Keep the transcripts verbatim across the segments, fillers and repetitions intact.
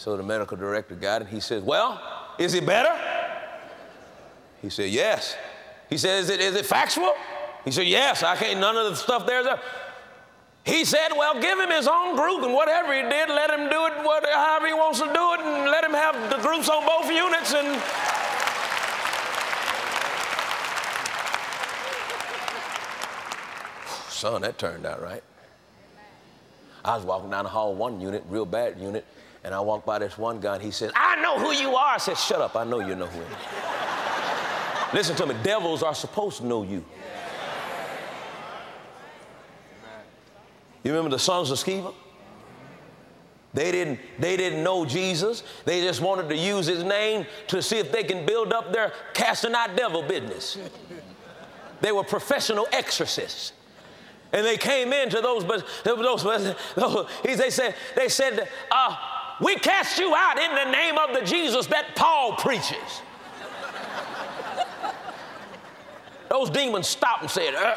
So the medical director got it. He says, well, is it better? He said, yes. He said, is it, is it factual? He said, yes, I can't, none of the stuff there's there. He said, well, give him his own group, and whatever he did, let him do it whatever, however he wants to do it, and let him have the groups on both units. And son, that turned out right. I was walking down the hall, one unit, real bad unit, and I walked by this one guy, and he says, I know who you are. I said, shut up, I know you know who I am. Listen to me, devils are supposed to know you. You remember the sons of Sceva? They didn't, they didn't know Jesus. They just wanted to use his name to see if they can build up their casting out devil business. They were professional exorcists. And they came into those, those, those they said, they said, uh, we cast you out in the name of the Jesus that Paul preaches. Those demons stopped and said, uh,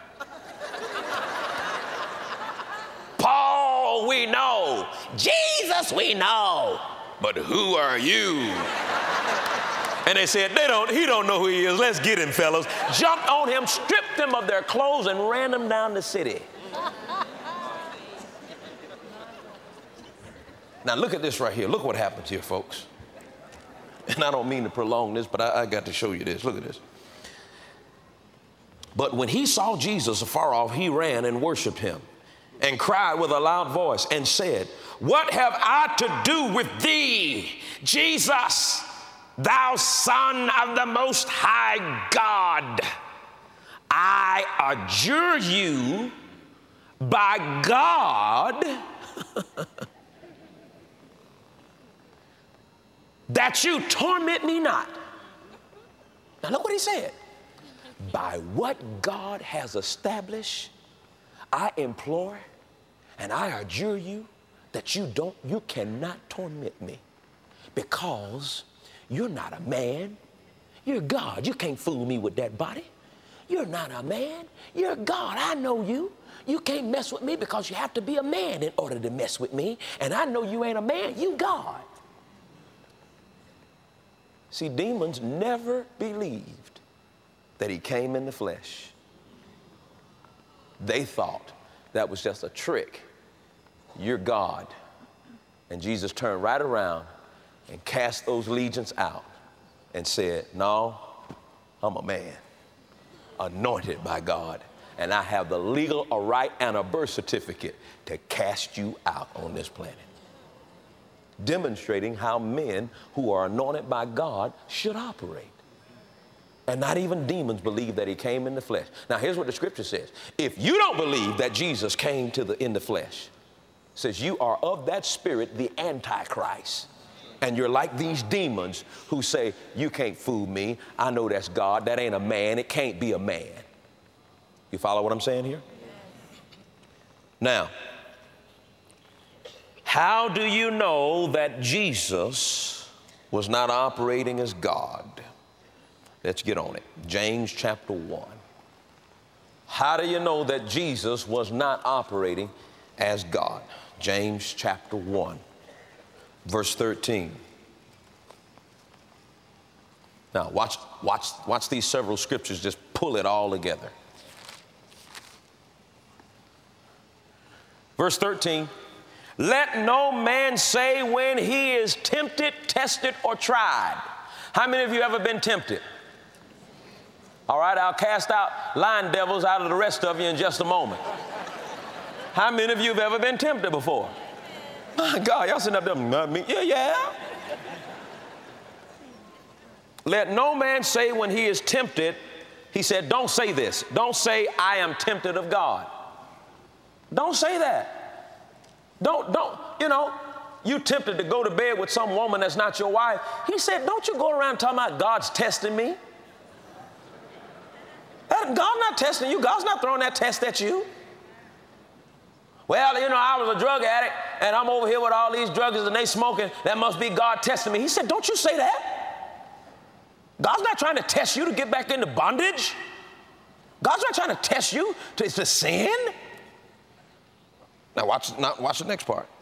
Paul we know, Jesus we know, but who are you? And they said, they don't, he don't know who he is. Let's get him, fellas. Jumped on him, stripped them of their clothes, and ran them down the city. Now look at this right here. Look what happens here, folks. And I don't mean to prolong this, but I, I got to show you this. Look at this. But when he saw Jesus afar off, he ran and worshiped him and cried with a loud voice and said, what have I to do with thee, Jesus, thou Son of the Most High God? I adjure you by God that you torment me not. Now look what he said. By what God has established, I implore and I adjure you that you don't, you cannot torment me, because you're not a man, you're God. You can't fool me with that body. You're not a man, you're God. I know you. You can't mess with me because you have to be a man in order to mess with me. And I know you ain't a man, you God. See, demons never believed that he came in the flesh. They thought that was just a trick. You're God. And Jesus turned right around and cast those legions out and said, no, I'm a man, anointed by God, and I have the legal a right and a birth certificate to cast you out on this planet. Demonstrating how men who are anointed by God should operate. And not even demons believe that he came in the flesh. Now here's what the scripture says. If you don't believe that Jesus came to the in the flesh, it says you are of that spirit, the Antichrist. And you're like these demons who say, you can't fool me. I know that's God. That ain't a man. It can't be a man. You follow what I'm saying here? Now, how do you know that Jesus was not operating as God? Let's get on it. James chapter one. How do you know that Jesus was not operating as God? James chapter one, verse thirteen. Now watch, watch, watch these several scriptures just pull it all together. Verse thirteen. Let no man say when he is tempted, tested, or tried. How many of you ever been tempted? All right, I'll cast out lying devils out of the rest of you in just a moment. How many of you have ever been tempted before? My God, y'all sitting up there, not me. Yeah, yeah. Let no man say when he is tempted, he said, don't say this. Don't say, I am tempted of God. Don't say that. Don't, don't, you know, you tempted to go to bed with some woman that's not your wife. He said, don't you go around talking about God's testing me. God's not testing you. God's not throwing that test at you. Well, you know, I was a drug addict, and I'm over here with all these drugs, and they smoking. That must be God testing me. He said, don't you say that. God's not trying to test you to get back into bondage. God's not trying to test you to, to sin. Now watch, now watch the next part.